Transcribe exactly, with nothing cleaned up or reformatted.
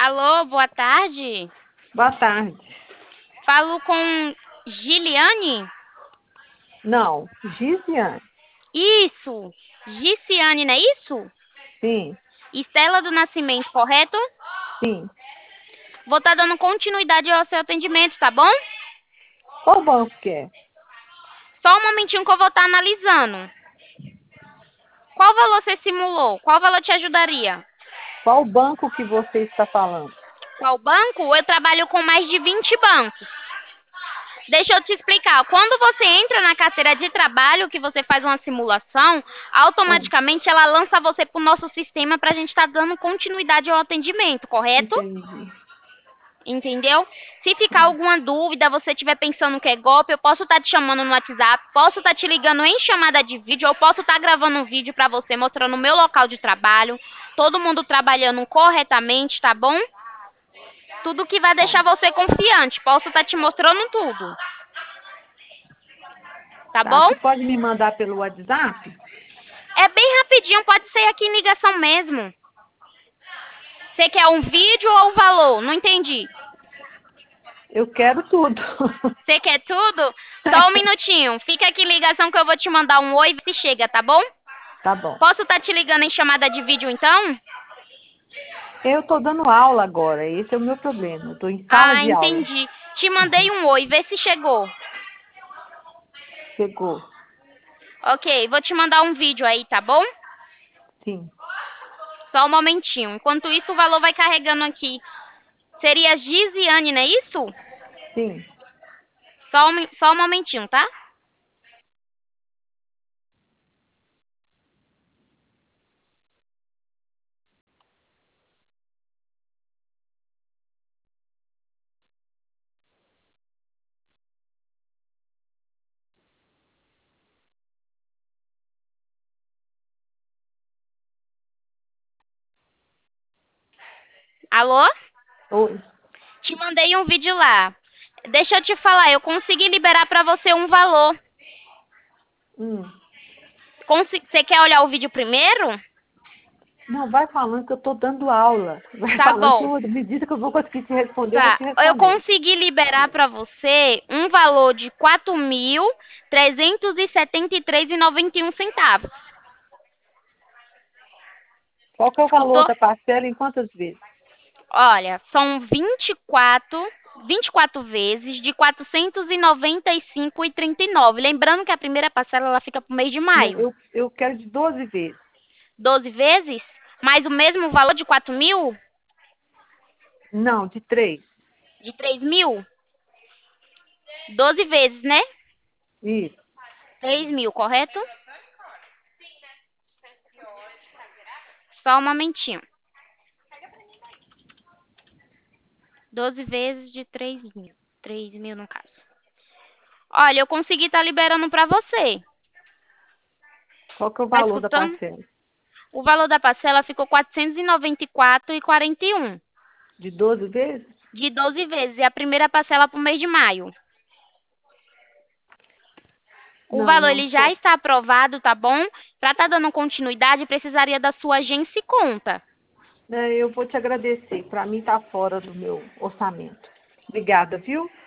Alô, boa tarde. Boa tarde. Falo com Giliane? Não, Gisiane. Isso, Giciane, não é isso? Sim, Estela do Nascimento, correto? sim. Vou estar dando continuidade ao seu atendimento, tá bom? Qual banco que é? Só um momentinho que eu vou estar analisando. Qual valor você simulou? Qual valor te ajudaria? Qual banco que você está falando? Qual banco? Eu trabalho com mais de vinte bancos. Deixa eu te explicar. Quando você entra na carteira de trabalho, que você faz uma simulação, Hum, automaticamente ela lança você para o nosso sistema para a gente estar dando continuidade ao atendimento, correto? entendi. Entendeu? Se ficar alguma dúvida, você estiver pensando que é golpe, eu posso estar te chamando no WhatsApp, posso estar te ligando em chamada de vídeo, eu posso estar gravando um vídeo para você mostrando o meu local de trabalho, todo mundo trabalhando corretamente, tá bom? Tudo que vai Tá, deixar você confiante, posso estar te mostrando tudo, tá tá. bom? Você pode me mandar pelo WhatsApp? É bem rapidinho, pode ser aqui em ligação mesmo. Você quer um vídeo ou um valor? Não entendi. Eu quero tudo. Você quer tudo? Só um minutinho. Fica aqui em ligação que eu vou te mandar um oi se chega, tá bom? Tá bom. Posso estar te ligando em chamada de vídeo então? Eu estou dando aula agora, esse é o meu problema. Eu estou em sala Ah, de aula. entendi. Te mandei um oi, vê se chegou. Chegou. Ok, vou te mandar um vídeo aí, tá bom? Sim, Só um momentinho. Enquanto isso, o valor vai carregando aqui. Seria Gisiane, não é isso? sim. Só um, só um momentinho, tá? Alô? Oi. Te mandei um vídeo lá. Deixa eu te falar, eu consegui liberar pra você um valor. Hum. Consi- Você quer olhar o vídeo primeiro? Não, vai falando que eu estou dando aula. Vai Tá falando que bom. eu, me diz que eu vou conseguir te responder, eu vou Tá. te Eu respondendo. consegui liberar pra você um valor de quatro mil trezentos e setenta e três e noventa e um centavos. Qual que é o valor Escutou? da parcela em quantas vezes? Olha, são vinte e quatro, vinte e quatro vezes de quatrocentos e noventa e cinco e trinta e nove. Lembrando que a primeira parcela ela fica pro mês de Não, maio. eu, eu quero de doze vezes. doze vezes, mais o mesmo valor de quatro mil, Não, de três. de três mil, doze vezes, né? Isso. três mil, correto? Só um momentinho. doze vezes de três mil. três mil no caso. Olha, eu consegui estar liberando para você. Qual que é o Tá valor da escutando? parcela? O valor da parcela ficou quatrocentos e noventa e quatro e quarenta e um. De doze vezes? De doze vezes. E a primeira parcela para o mês de maio. O Não, valor não ele já tô. está aprovado, tá bom? Para estar dando continuidade, precisaria da sua agência e conta. Né, eu vou te agradecer. Para mim tá fora do meu orçamento. Obrigada, viu?